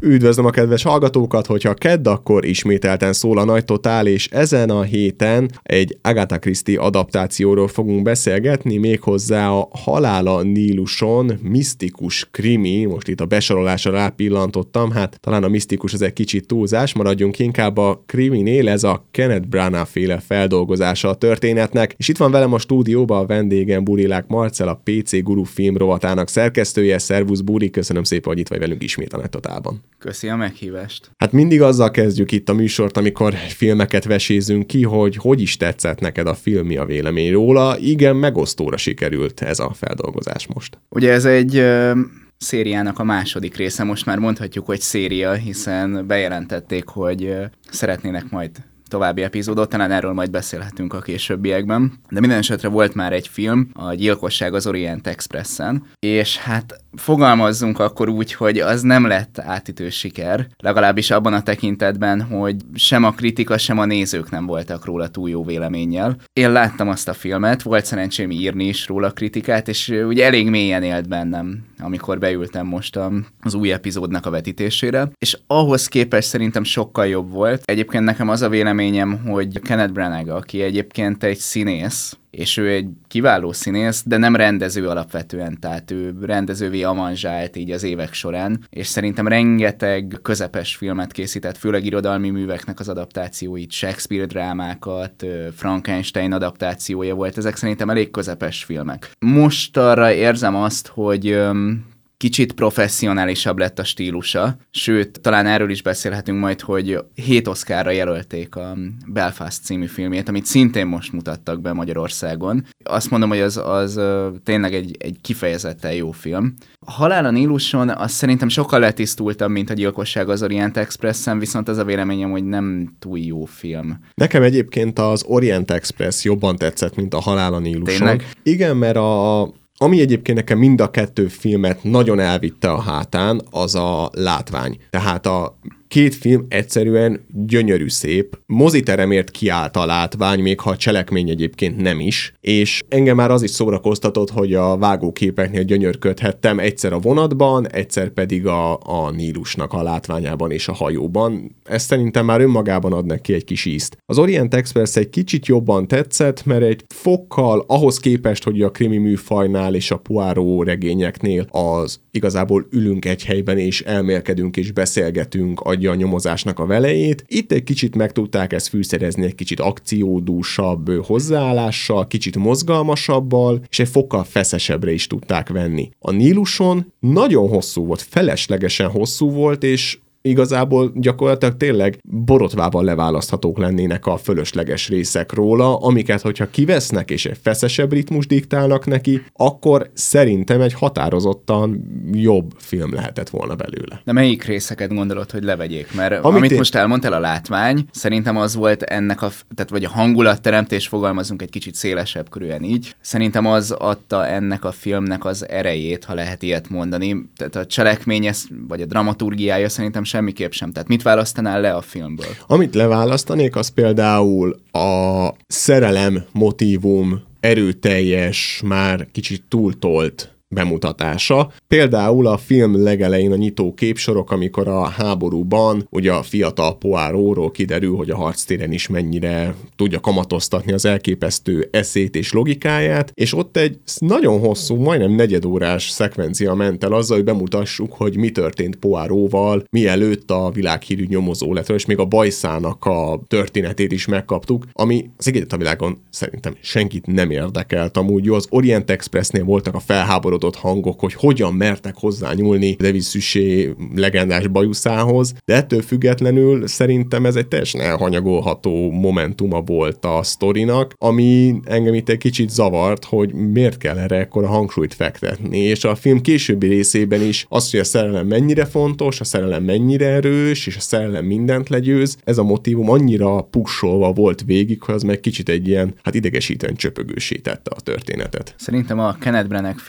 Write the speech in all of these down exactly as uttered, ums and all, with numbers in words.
Üdvözlöm a kedves hallgatókat, hogyha kedd, akkor ismételten szól a Nagy Totál, és ezen a héten egy Agatha Christie adaptációról fogunk beszélgetni, méghozzá a Halál a Níluson misztikus krimi, most itt a besorolásra rápillantottam, hát talán a misztikus az egy kicsit túlzás, maradjunk inkább a kriminél, ez a Kenneth Branagh féle feldolgozása a történetnek, és itt van velem a stúdióban a vendégem Burilák Marcell, a pé cé Guru film rovatának szerkesztője. Szervusz Buri, köszönöm szépen, hogy itt vagy velünk ismét a Nagy Totálban. Köszi a meghívást. Hát mindig azzal kezdjük itt a műsort, amikor filmeket vesézünk ki, hogy hogy is tetszett neked a film, mi a vélemény róla. Igen, megosztóra sikerült ez a feldolgozás most. Ugye ez egy ö, szériának a második része, most már mondhatjuk, hogy széria, hiszen bejelentették, hogy ö, szeretnének majd további epizódot, talán erről majd beszélhetünk a későbbiekben. De minden esetre volt már egy film, a Gyilkosság az Orient Expressen, és hát fogalmazzunk akkor úgy, hogy az nem lett átütő siker, legalábbis abban a tekintetben, hogy sem a kritika, sem a nézők nem voltak róla túl jó véleménnyel. Én láttam azt a filmet, volt szerencsém írni is róla kritikát, és ugye elég mélyen élt bennem, amikor beültem most az új epizódnak a vetítésére, és ahhoz képest szerintem sokkal jobb volt. Egyébként nekem az a véleményem, hogy Kenneth Branagh, aki egyébként egy színész, és ő egy kiváló színész, de nem rendező alapvetően, tehát ő rendezővé avanzsált így az évek során, és szerintem rengeteg közepes filmet készített, főleg irodalmi műveknek az adaptációit, Shakespeare drámákat, Frankenstein adaptációja volt, ezek szerintem elég közepes filmek. Most arra érzem azt, hogy kicsit professzionálisabb lett a stílusa, sőt, talán erről is beszélhetünk majd, hogy hét Oscarra jelölték a Belfast című filmjét, amit szintén most mutattak be Magyarországon. Azt mondom, hogy az, az tényleg egy, egy kifejezetten jó film. A Halál a Níluson az szerintem sokkal letisztultabb, mint a Gyilkosság az Orient Expressen, viszont az a véleményem, hogy nem túl jó film. Nekem egyébként az Orient Express jobban tetszett, mint a Halál a Níluson. Tényleg? Igen, mert a... Ami egyébként nekem mind a kettő filmet nagyon elvitte a hátán, az a látvány. Tehát a két film egyszerűen gyönyörű szép, moziteremért kiállt a látvány, még ha a cselekmény egyébként nem is, és engem már az is szórakoztatott, hogy a vágóképeknél gyönyörködhettem egyszer a vonatban, egyszer pedig a, a Nílusnak a látványában és a hajóban. Ez szerintem már önmagában ad neki egy kis ízt. Az Orient Express egy kicsit jobban tetszett, mert egy fokkal ahhoz képest, hogy a krimi műfajnál és a Poirot regényeknél az igazából ülünk egy helyben és elmélkedünk és beszélgetünk, adja a nyomozásnak a velejét. Itt egy kicsit meg tudták ezt fűszerezni egy kicsit akciódúsabb hozzáállással, kicsit mozgalmasabbal, és egy fokkal feszesebbre is tudták venni. A Níluson nagyon hosszú volt, feleslegesen hosszú volt, és igazából gyakorlatilag tényleg borotvával leválaszthatók lennének a fölösleges részek róla, amiket, hogyha kivesznek és egy feszesebb ritmus diktálnak neki, akkor szerintem egy határozottan jobb film lehetett volna belőle. De melyik részeket gondolod, hogy levegyék? Mert amit, amit én... én... most elmondtál, a látvány, szerintem az volt ennek a, tehát vagy a hangulatteremtés, fogalmazunk egy kicsit szélesebb körülön így, szerintem az adta ennek a filmnek az erejét, ha lehet ilyet mondani. Tehát a cselekmény, vagy a dramaturgiája szerintem semmiképp sem. Tehát mit választanál le a filmből? Amit leválasztanék, az például a szerelem motívum erőteljes, már kicsit túltolt bemutatása. Például a film legelején a nyitó képsorok, amikor a háborúban ugye a fiatal Poirotról kiderül, hogy a harctéren is mennyire tudja kamatoztatni az elképesztő eszét és logikáját, és ott egy nagyon hosszú, majdnem negyedórás szekvencia ment el azzal, hogy bemutassuk, hogy mi történt Poirotval, mielőtt a világhírű nyomozó lett, és még a bajszának a történetét is megkaptuk, ami az egész a világon szerintem senkit nem érdekelt. Amúgy jó, az Orient Expressnél voltak a felháborodott hangok, hogy hogyan mertek hozzányúlni David Suchet legendás bajuszához, de ettől függetlenül szerintem ez egy teljesen elhanyagolható momentuma volt a sztorinak, ami engem itt egy kicsit zavart, hogy miért kell erre ekkora hangsúlyt fektetni, és a film későbbi részében is az, hogy a szerelem mennyire fontos, a szerelem mennyire erős, és a szerelem mindent legyőz, ez a motívum annyira pussolva volt végig, hogy az meg kicsit egy ilyen, hát idegesítően csöpögősítette a történetet. Szerintem a Kenneth Branagh féle Poirot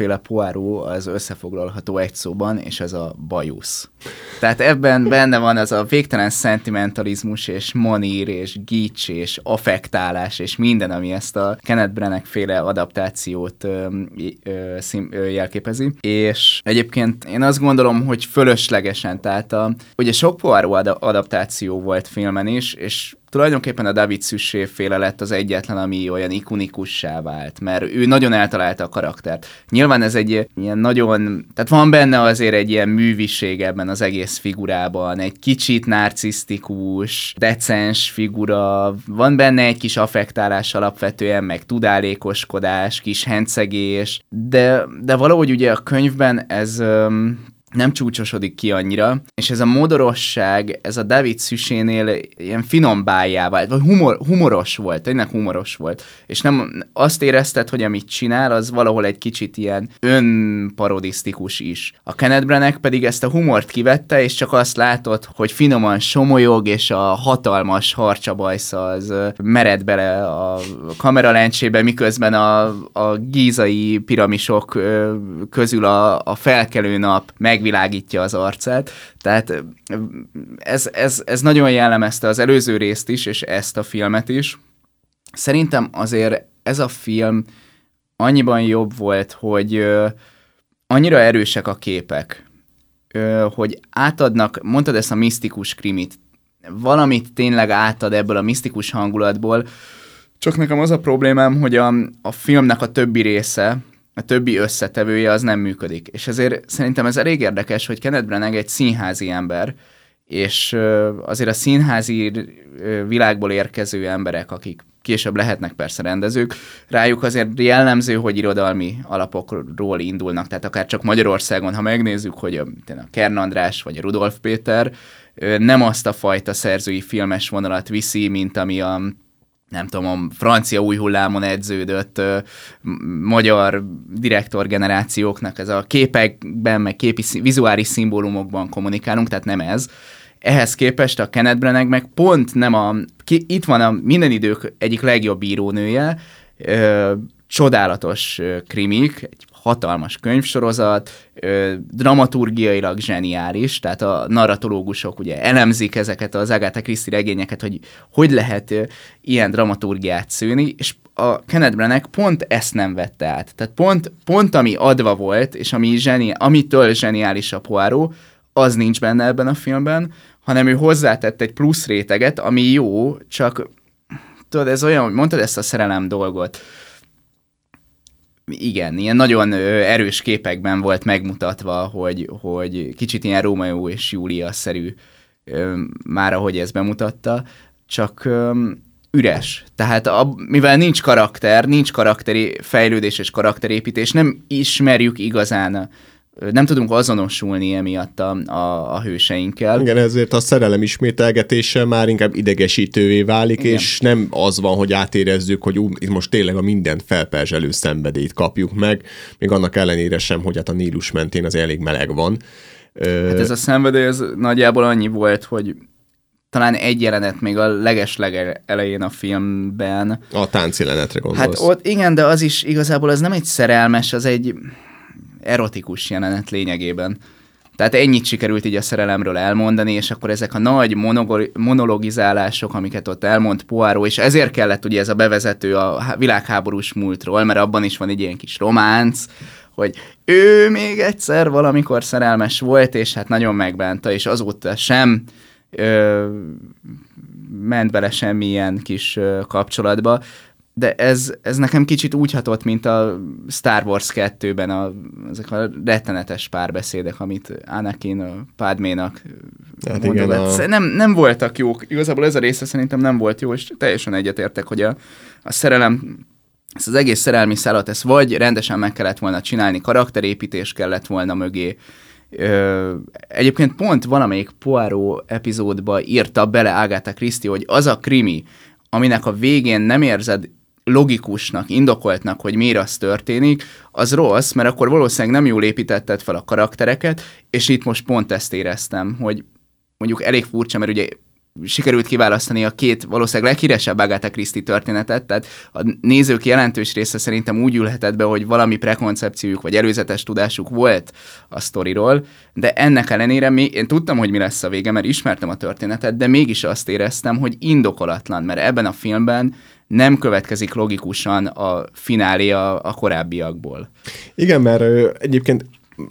Poirot az összefoglalható egy szóban, és ez a bajusz. Tehát ebben benne van az a végtelen szentimentalizmus, és manír, és gics, és affektálás, és minden, ami ezt a Kenneth Branagh féle adaptációt ö, ö, szín, ö, jelképezi. És egyébként én azt gondolom, hogy fölöslegesen, tehát a, ugye sok Poirot adaptáció volt filmen is, és tulajdonképpen a David Suchet féle lett az egyetlen, ami olyan ikonikussá vált, mert ő nagyon eltalálta a karaktert. Nyilván ez egy ilyen nagyon, tehát van benne azért egy ilyen műviség ebben az egész figurában, egy kicsit narcisztikus, decens figura, van benne egy kis affektálás alapvetően, meg tudálékoskodás, kis hencegés, de, de valahogy ugye a könyvben ez Um, nem csúcsosodik ki annyira, és ez a modorosság, ez a David Suchénél ilyen finom bájjá vált, vagy humor, humoros volt, tényleg humoros volt, és nem azt érezted, hogy amit csinál, az valahol egy kicsit ilyen önparodisztikus is. A Kenneth Branagh pedig ezt a humort kivette, és csak azt látod, hogy finoman somolyog, és a hatalmas harcsabajsz az mered bele a kameralencsébe, miközben a, a gízai piramisok közül a, a felkelő nap meg világítja az arcát, tehát ez, ez, ez nagyon jellemezte az előző részt is, és ezt a filmet is. Szerintem azért ez a film annyiban jobb volt, hogy ö, annyira erősek a képek, ö, hogy átadnak, mondtad ezt a misztikus krimit, valamit tényleg átad ebből a misztikus hangulatból, csak nekem az a problémám, hogy a, a filmnek a többi része, a többi összetevője az nem működik. És ezért szerintem ez elég érdekes, hogy Kenneth Branagh egy színházi ember, és azért a színházi világból érkező emberek, akik később lehetnek persze rendezők, rájuk azért jellemző, hogy irodalmi alapokról indulnak, tehát akár csak Magyarországon, ha megnézzük, hogy a, a Kern András vagy a Rudolf Péter nem azt a fajta szerzői filmes vonalat viszi, mint ami a nem tudom, a francia új hullámon edződött ö, magyar direktorgenerációknak ez a képekben, meg képi, vizuális szimbólumokban kommunikálunk, tehát nem ez. Ehhez képest a Kenneth Branagh meg pont nem a... Ki, itt van a minden idők egyik legjobb írónője, ö, csodálatos ö, krimik, egy hatalmas könyvsorozat, ö, dramaturgiailag zseniális, tehát a narratológusok ugye elemzik ezeket az Agatha Christie regényeket, hogy hogy lehet ö, ilyen dramaturgiát szőni, és a Kenneth Branagh pont ezt nem vette át. Tehát pont, pont ami adva volt, és ami zseni, amitől zseniális a Poirot, az nincs benne ebben a filmben, hanem ő hozzátett egy plusz réteget, ami jó, csak tudod, ez olyan, hogy mondtad ezt a szerelem dolgot, igen, ilyen nagyon erős képekben volt megmutatva, hogy, hogy kicsit ilyen Rómeó és Júlia-szerű már, ahogy ezt bemutatta, csak üres. Tehát a, mivel nincs karakter, nincs karakteri fejlődés és karakterépítés, nem ismerjük igazán, nem tudunk azonosulni emiatt a, a, a hőseinkkel. Igen, ezért a szerelem ismételgetése már inkább idegesítővé válik, igen. És nem az van, hogy átérezzük, hogy ú, itt most tényleg a mindent felperzselő szenvedélyt kapjuk meg, még annak ellenére sem, hogy hát a Nílus mentén az elég meleg van. Hát ez a szenvedély ez nagyjából annyi volt, hogy talán egy jelenet még a leges-leg elején a filmben. A táncjelenetre gondolsz. Hát ott igen, de az is igazából az nem egy szerelmes, az egy erotikus jelenet lényegében. Tehát ennyit sikerült így a szerelemről elmondani, és akkor ezek a nagy monologizálások, amiket ott elmond Poirot, és ezért kellett ugye ez a bevezető a világháborús múltról, mert abban is van egy ilyen kis románc, hogy ő még egyszer valamikor szerelmes volt, és hát nagyon megbánta, és azóta sem ö, ment bele semmilyen kis ö, kapcsolatba. De ez, ez nekem kicsit úgy hatott, mint a Star Wars kettőben a, ezek a rettenetes párbeszédek, amit Anakin a Padménak hát mondogat. A... Nem, nem voltak jók. Igazából ez a része szerintem nem volt jó, és teljesen egyetértek, hogy a, a szerelem, ezt az egész szerelmi szálat, ezt vagy rendesen meg kellett volna csinálni, karakterépítés kellett volna mögé. Ö, egyébként pont valamelyik Poirot epizódba írta bele Agatha Christie, hogy az a krimi, aminek a végén nem érzed logikusnak, indokoltnak, hogy miért az történik, az rossz, mert akkor valószínűleg nem jól építetted fel a karaktereket, és itt most pont ezt éreztem, hogy mondjuk elég furcsa, mert ugye sikerült kiválasztani a két valószínűleg leghíresebb Agatha Christie történetet, tehát a nézők jelentős része szerintem úgy ülhetett be, hogy valami prekoncepciójuk vagy előzetes tudásuk volt a sztoriról, de ennek ellenére még, én tudtam, hogy mi lesz a vége, mert ismertem a történetet, de mégis azt éreztem, hogy indokolatlan, mert ebben a filmben nem következik logikusan a finálé a, a korábbiakból. Igen, mert ö, egyébként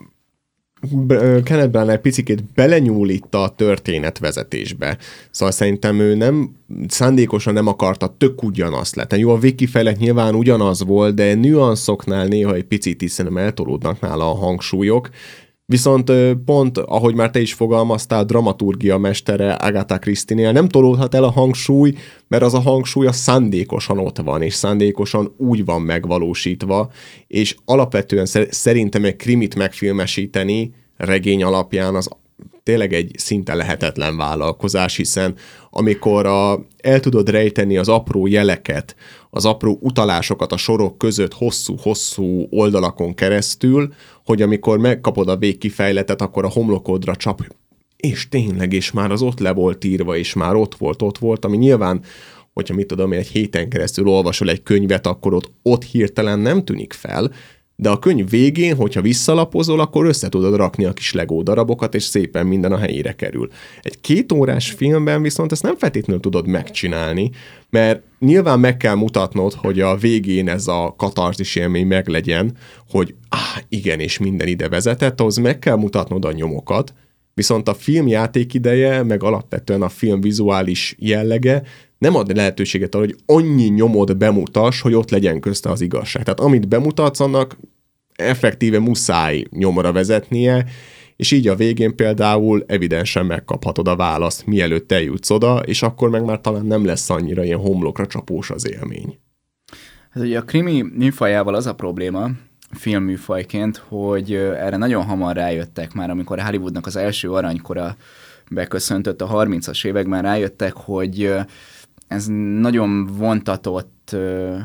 Kenneth Branagh egy picikét belenyúl itt a történetvezetésbe. Szóval szerintem ő nem szándékosan nem akarta tök ugyanazt lett. Jó, a végkifejlet nyilván ugyanaz volt, de nüanszoknál néha egy picit is szerintem eltolódnak nála a hangsúlyok. Viszont pont, ahogy már te is fogalmaztál, dramaturgia mestere Agatha Christie-nél nem tolódhat el a hangsúly, mert az a hangsúly a szándékosan ott van, és szándékosan úgy van megvalósítva, és alapvetően szerintem egy krimit megfilmesíteni regény alapján az tényleg egy szinte lehetetlen vállalkozás, hiszen amikor a, el tudod rejteni az apró jeleket, az apró utalásokat a sorok között hosszú-hosszú oldalakon keresztül, hogy amikor megkapod a végkifejletet, akkor a homlokodra csap, és tényleg, és már az ott le volt írva, és már ott volt, ott volt, ami nyilván, hogyha mit tudom, egy héten keresztül olvasol egy könyvet, akkor ott, ott hirtelen nem tűnik fel, de a könyv végén, hogyha visszalapozol, akkor össze tudod rakni a kis Lego darabokat, és szépen minden a helyére kerül. Egy két órás filmben viszont ezt nem feltétlenül tudod megcsinálni, mert nyilván meg kell mutatnod, hogy a végén ez a katarzis élmény meglegyen, hogy áh, igen, és minden ide vezetett, ahhoz meg kell mutatnod a nyomokat, viszont a film játékideje, meg alapvetően a film vizuális jellege nem ad lehetőséget arra, hogy annyi nyomot bemutass, hogy ott legyen közte az igazság. Tehát amit bemutatsz, annak effektíve muszáj nyomra vezetnie, és így a végén például evidensen megkaphatod a választ, mielőtt eljutsz oda, és akkor meg már talán nem lesz annyira ilyen homlokra csapós az élmény. Hát ugye a krimi műfajával az a probléma, filmműfajként, hogy erre nagyon hamar rájöttek már, amikor a Hollywoodnak az első aranykora beköszöntött a harmincas években, rájöttek, hogy ez nagyon vontatott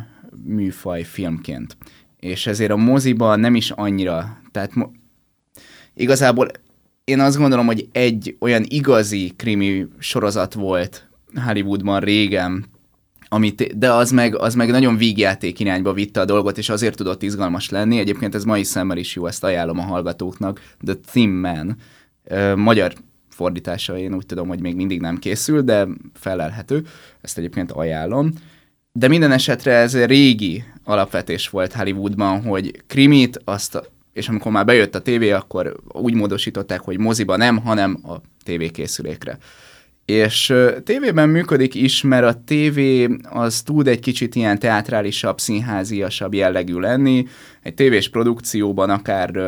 műfaj filmként. És ezért a moziban nem is annyira, tehát mo- igazából én azt gondolom, hogy egy olyan igazi krimi sorozat volt Hollywoodban régen, amit, de az meg, az meg nagyon vígjáték irányba vitte a dolgot, és azért tudott izgalmas lenni. Egyébként ez mai szemmel is jó, ezt ajánlom a hallgatóknak. The Thin Man, magyar fordítása, én úgy tudom, hogy még mindig nem készül, de felelhető. Ezt egyébként ajánlom. De minden esetre ez régi alapvetés volt Hollywoodban, hogy krimit, azt, és amikor már bejött a tévé, akkor úgy módosították, hogy moziba nem, hanem a tévékészülékre. És tévében működik is, mert a tévé az tud egy kicsit ilyen teátrálisabb, színháziasabb jellegű lenni. Egy tévés produkcióban akár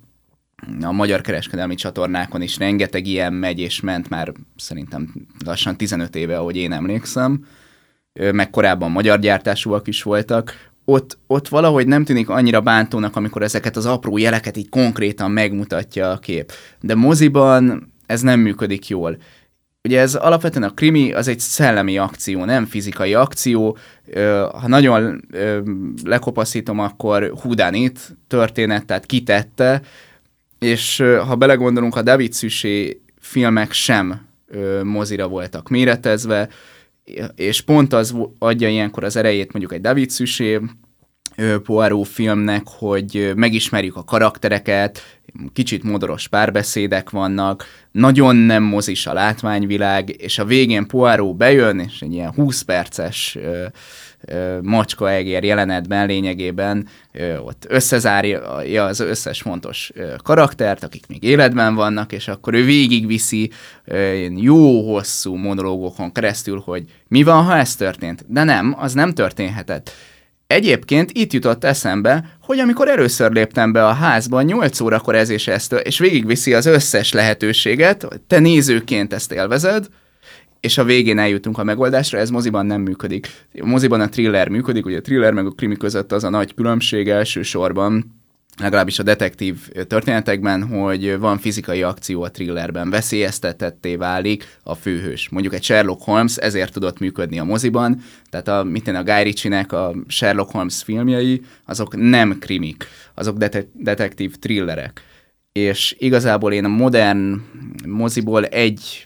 a magyar kereskedelmi csatornákon is rengeteg ilyen megy és ment már szerintem lassan tizenöt éve, ahogy én emlékszem, meg korábban magyar gyártásúak is voltak. Ott, ott valahogy nem tűnik annyira bántónak, amikor ezeket az apró jeleket így konkrétan megmutatja a kép. De moziban ez nem működik jól. Ugye ez alapvetően a krimi, az egy szellemi akció, nem fizikai akció. Ha nagyon lekopaszítom, akkor whodunit történet, tehát kitette, és ha belegondolunk, a David Suchet filmek sem mozira voltak méretezve, és pont az adja ilyenkor az erejét mondjuk egy David Suchet Poirot filmnek, hogy megismerjük a karaktereket, kicsit modoros párbeszédek vannak, nagyon nem mozis a látványvilág, és a végén Poirot bejön, és egy ilyen húsz perces ö, ö, macskaegér jelenetben lényegében ö, ott összezárja az összes fontos ö, karaktert, akik még életben vannak, és akkor ő végigviszi ö, jó hosszú monológokon keresztül, hogy mi van, ha ez történt. De nem, az nem történhetett. Egyébként itt jutott eszembe, hogy amikor először léptem be a házba, nyolc órakor ez és ezt, és végigviszi az összes lehetőséget, te nézőként ezt élvezed, és a végén eljutunk a megoldásra, ez moziban nem működik. A moziban a thriller működik, ugye a thriller meg a krimi között az a nagy különbség elsősorban, legalábbis a detektív történetekben, hogy van fizikai akció a thrillerben, veszélyeztetetté válik a főhős. Mondjuk egy Sherlock Holmes ezért tudott működni a moziban, tehát a, mit én, a Guy Ritchie-nek a Sherlock Holmes filmjei, azok nem krimik, azok dete- detektív thrillerek. És igazából én a modern moziból egy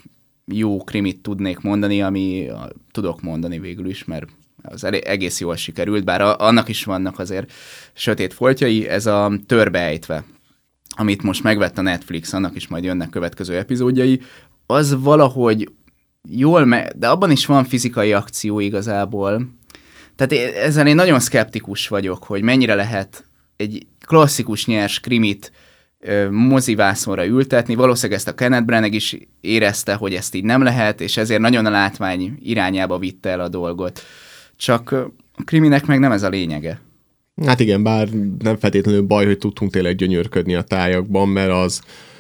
jó krimit tudnék mondani, ami tudok mondani végül is, mert az egész jól sikerült, bár annak is vannak azért sötét foltjai, ez a Törbeejtve, amit most megvett a Netflix, annak is majd jönnek következő epizódjai, az valahogy jól, me- de abban is van fizikai akció igazából. Tehát ezzel én nagyon szkeptikus vagyok, hogy mennyire lehet egy klasszikus nyers krimit ö, mozivászonra ültetni. Valószínűleg ezt a Kenneth Branagh is érezte, hogy ezt így nem lehet, és ezért nagyon a látvány irányába vitte el a dolgot. Csak a kriminek meg nem ez a lényege. Hát igen, bár nem feltétlenül baj, hogy tudtunk tényleg gyönyörködni a tájakban, mert az,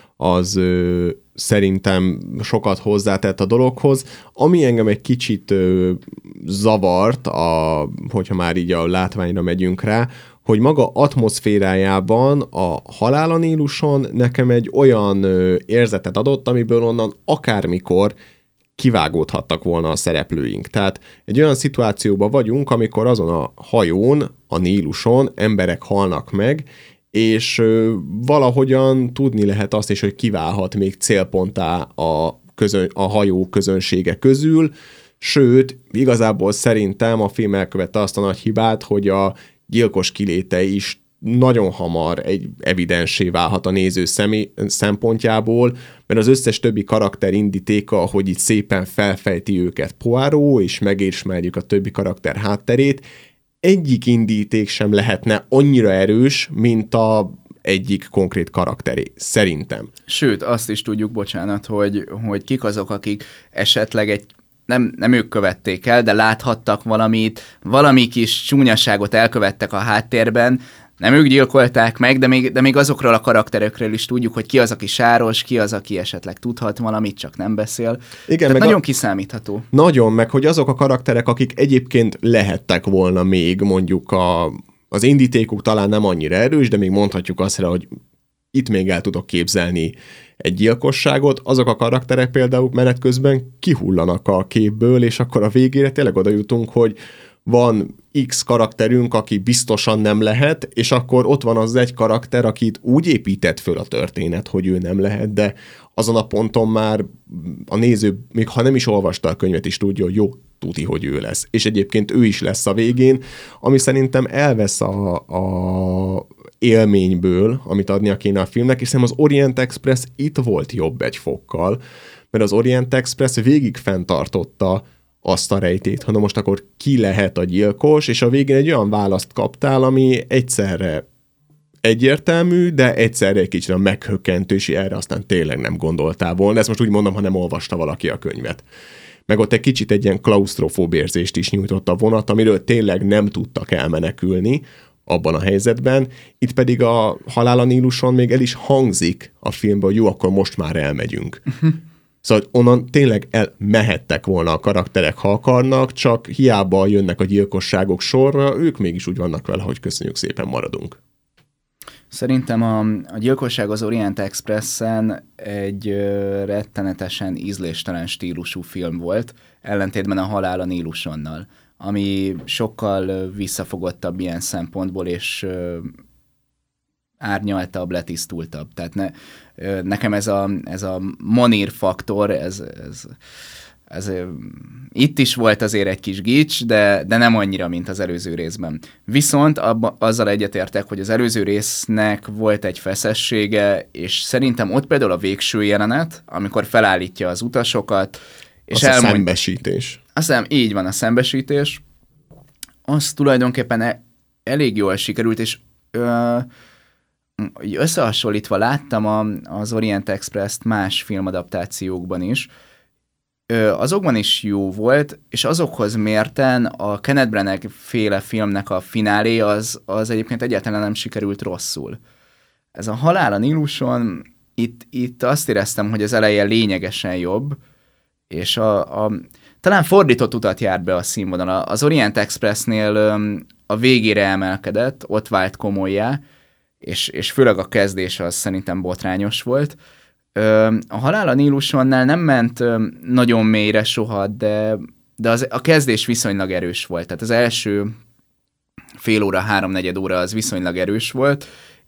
az ö, szerintem sokat hozzátett a dologhoz. Ami engem egy kicsit ö, zavart, a, hogyha már így a látványra megyünk rá, hogy maga atmoszférájában a Halál a Níluson nekem egy olyan ö, érzetet adott, amiből onnan akármikor kivágódhattak volna a szereplőink. Tehát egy olyan szituációban vagyunk, amikor azon a hajón, a Níluson emberek halnak meg, és ö, valahogyan tudni lehet azt is, hogy kiválhat még célponttá a, közön, a hajó közönsége közül, sőt, igazából szerintem a film elkövette azt a nagy hibát, hogy a gyilkos kiléte is nagyon hamar egy evidensé válhat a néző személy, szempontjából, mert az összes többi karakter indítéka, hogy itt szépen felfejti őket Poirot, és megismerjük a többi karakter hátterét, egyik indíték sem lehetne annyira erős, mint a egyik konkrét karakteré, szerintem. Sőt, azt is tudjuk, bocsánat, hogy, hogy kik azok, akik esetleg egy Nem, nem ők követték el, de láthattak valamit, valami kis csúnyaságot elkövettek a háttérben, nem ők gyilkolták meg, de még, de még azokról a karakterekről is tudjuk, hogy ki az, aki sáros, ki az, aki esetleg tudhat valamit, csak nem beszél. Igen, tehát nagyon a... kiszámítható. Nagyon, meg hogy azok a karakterek, akik egyébként lehettek volna még, mondjuk a, az indítékuk talán nem annyira erős, de még mondhatjuk azt rá, hogy itt még el tudok képzelni egy gyilkosságot, azok a karakterek például menet közben kihullanak a képből, és akkor a végére tényleg oda jutunk, hogy van X karakterünk, aki biztosan nem lehet, és akkor ott van az egy karakter, akit úgy épített föl a történet, hogy ő nem lehet, de azon a ponton már a néző, még ha nem is olvasta a könyvet, is tudja, hogy jó, tuti, hogy ő lesz. És egyébként ő is lesz a végén, ami szerintem elvesz a, a élményből, amit adnia kéne a filmnek, és szerintem az Orient Express itt volt jobb egy fokkal, mert az Orient Express végig fenntartotta azt a rejtét, hanem most akkor ki lehet a gyilkos, és a végén egy olyan választ kaptál, ami egyszerre egyértelmű, de egyszerre egy kicsit a meghökkentő, és erre aztán tényleg nem gondoltál volna. Ezt most úgy mondom, ha nem olvasta valaki a könyvet. Meg ott egy kicsit egy ilyen klausztrofób érzést is nyújtott a vonat, amiről tényleg nem tudtak elmenekülni abban a helyzetben. Itt pedig a Halál a Níluson még el is hangzik a filmben, hogy jó, akkor most már elmegyünk. Uh-huh. Szóval onnan tényleg elmehettek volna a karakterek, ha akarnak, csak hiába jönnek a gyilkosságok sorra, ők mégis úgy vannak vele, hogy köszönjük szépen, maradunk. Szerintem a, a gyilkosság az Orient Expressen egy ö, rettenetesen ízléstelen stílusú film volt, ellentétben a Halál a Nílusonnal, ami sokkal ö, visszafogottabb ilyen szempontból, és ö, árnyaltabb, letisztultabb. Tehát ne, ö, nekem ez a, ez a Monir faktor, ez... ez Ez, itt is volt azért egy kis gics, de, de nem annyira, mint az előző részben. Viszont abba, azzal egyetértek, hogy az előző résznek volt egy feszessége, és szerintem ott például a végső jelenet, amikor felállítja az utasokat, és az elmond... a szembesítés. Azt hiszem, így van a szembesítés. Az tulajdonképpen e- elég jól sikerült, és ö, összehasonlítva láttam a, az Orient Express-t más filmadaptációkban is, azokban is jó volt, és azokhoz mérten a Kenneth Branagh féle filmnek a finálé az, az egyébként egyáltalán nem sikerült rosszul. Ez a Halál a Níluson, itt, itt azt éreztem, hogy az eleje lényegesen jobb, és a, a, talán fordított utat járt be a színvonal. Az Orient Expressnél a végére emelkedett, ott vált komolyá, és, és főleg a kezdés az szerintem botrányos volt. A Halál a Nílusonnál nem ment nagyon mélyre soha, de, de az, a kezdés viszonylag erős volt. Tehát az első fél óra, háromnegyed óra az viszonylag erős volt,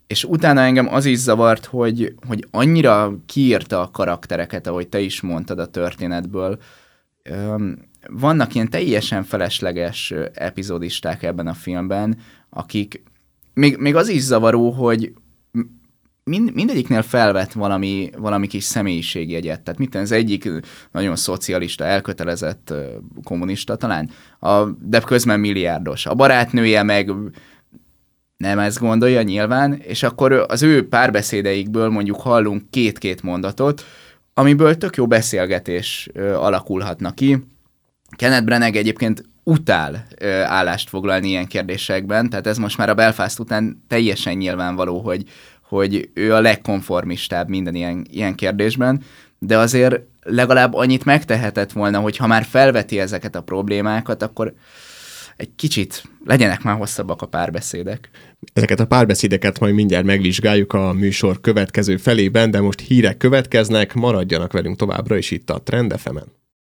És utána engem az is zavart, hogy, hogy annyira kiírta a karaktereket, ahogy te is mondtad a történetből. Vannak ilyen teljesen felesleges epizódisták ebben a filmben, akik... Még, még az is zavaró, hogy mind, mindegyiknél felvett valami, valami kis személyiségjegyet. Tehát mit az egyik nagyon szocialista, elkötelezett kommunista talán, a, de közben milliárdos. A barátnője meg nem ezt gondolja nyilván, és akkor az ő párbeszédeikből mondjuk hallunk két-két mondatot, amiből tök jó beszélgetés alakulhatna ki. Kenneth Branagh egyébként utál állást foglalni ilyen kérdésekben, tehát ez most már a Belfast után teljesen nyilvánvaló, hogy, hogy ő a legkonformistább minden ilyen, ilyen kérdésben, de azért legalább annyit megtehetett volna, hogy ha már felveti ezeket a problémákat, akkor egy kicsit legyenek már hosszabbak a párbeszédek. Ezeket a párbeszédeket majd mindjárt megvizsgáljuk a műsor következő felében, de most hírek következnek, maradjanak velünk továbbra is itt a Trend ef emen.